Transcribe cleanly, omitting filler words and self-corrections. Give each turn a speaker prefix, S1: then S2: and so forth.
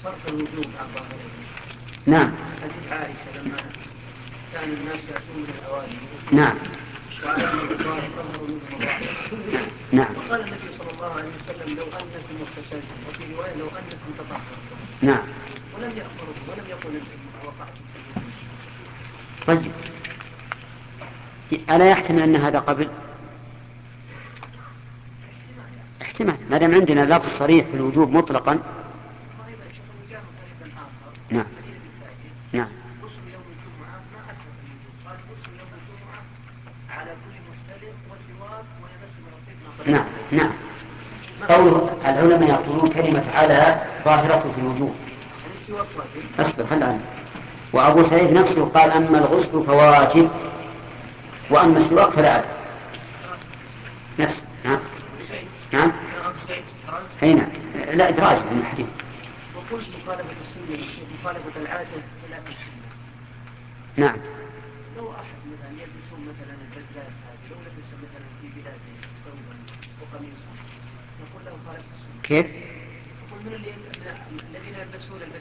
S1: صرف الوجوب عن ظاهره.
S2: نعم.
S1: حديث عائشة لما كان الناس يأتون من الأواني.
S2: نعم.
S1: وعلم الظاهر تظهر منهم الظاهر.
S2: نعم.
S1: وقال النبي صلى الله عليه وسلم لو أنكم اغتسلتم، وفي رواية لو أنكم تطهرتم.
S2: نعم.
S1: ولم يأمركم ولم يقل أنكم وقعتم.
S2: طيب، ألا يحتمل أن هذا قبل؟ احتمال، ما دام عندنا لفظ صريح في الوجوب مطلقا. نعم. نعم.
S1: غسل يوم الجمعة ما أثبت الوجوب، قال غسل يوم الجمعة على كل محتلم وسواك ويمس مرتين.
S2: نعم. نعم. قوله العلماء يقولون كلمة على ظاهرة في الوجوب.
S1: السواك واجب.
S2: أصبر خل عنه. وأبو سعيد نفسه قال أما الغسل فواجب وأما السواك فلا أدري. نفسه. نعم. نعم. هنا لا إدراج من الحديث.
S1: وقلت مخالفة السنة مخالفة العادة خلاف السنة.
S2: نعم.
S1: لو أحد مثلا يلبسون مثلا البدلات هذه، لو لبس مثلا في بلاده ثوبا وقميصا، نقول له خالفت السنة.
S2: كيف؟
S1: نقول من الذين يلبسون البدلات